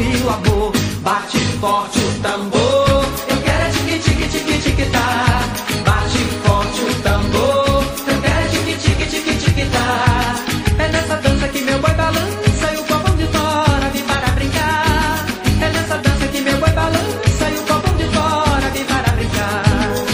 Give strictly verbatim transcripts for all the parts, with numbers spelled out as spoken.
construir o amor. Bate forte o tambor, eu quero é tique tique tique tique tá. Bate forte o tambor, eu quero é tique tique tique tique tá. É nessa dança que meu boi balança e o povão de fora vem para brincar. É nessa dança que meu boi balança e o povão de fora vem para brincar.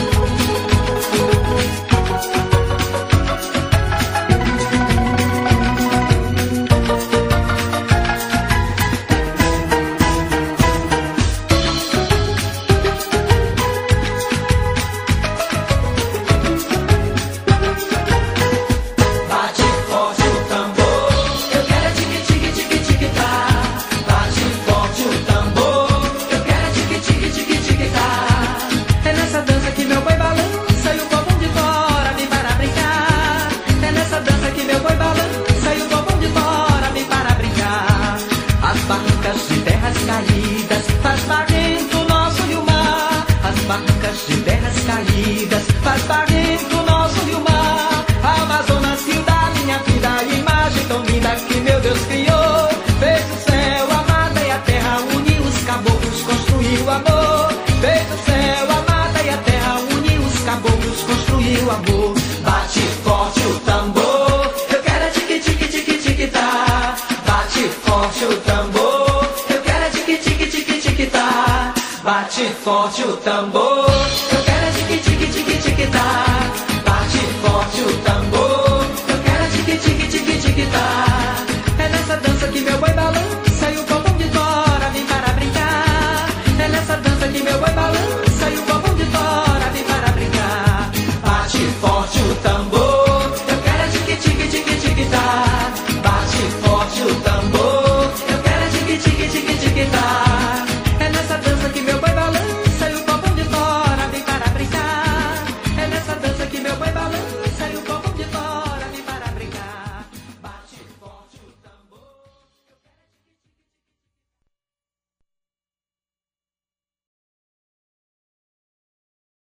Bate forte o tambor, eu quero é tique tique tique tique tá. Bate forte o tambor, eu quero é tique tique tique tique tá. É nessa dança que meu boi balança e o povão de fora vem para brincar. É nessa dança que meu boi balança e o povão de fora vem para brincar. As barrancas de terras caídas faz barrento o nosso rio mar. As barrancas de terras caídas faz barrento o nosso rio mar. A Amazonas, rio da minha vida, a imagem tão linda que meu Deus criou. Fez o céu, a mata e a terra, uniu os caboclos, construiu o amor. Fez o céu, a mata e a terra, uniu os caboclos, construiu o amor. Bate forte o tambor, eu quero é tique tique tique tique tá. Bate forte o tambor, eu quero é tique tique tique tique tá. Bate forte o tambor, eu quero é tique tique tique tique tá. Bate forte o tambor, eu quero é tique tique tique tique tá. É nessa dança que meu boi balança e o povão de fora vem para brincar. É nessa dança que meu boi balança e o povão de fora vem para brincar. Bate forte o tambor, eu quero é tique tique tique tique tá. Bate forte o tambor, eu quero é tique tique tique tique tá.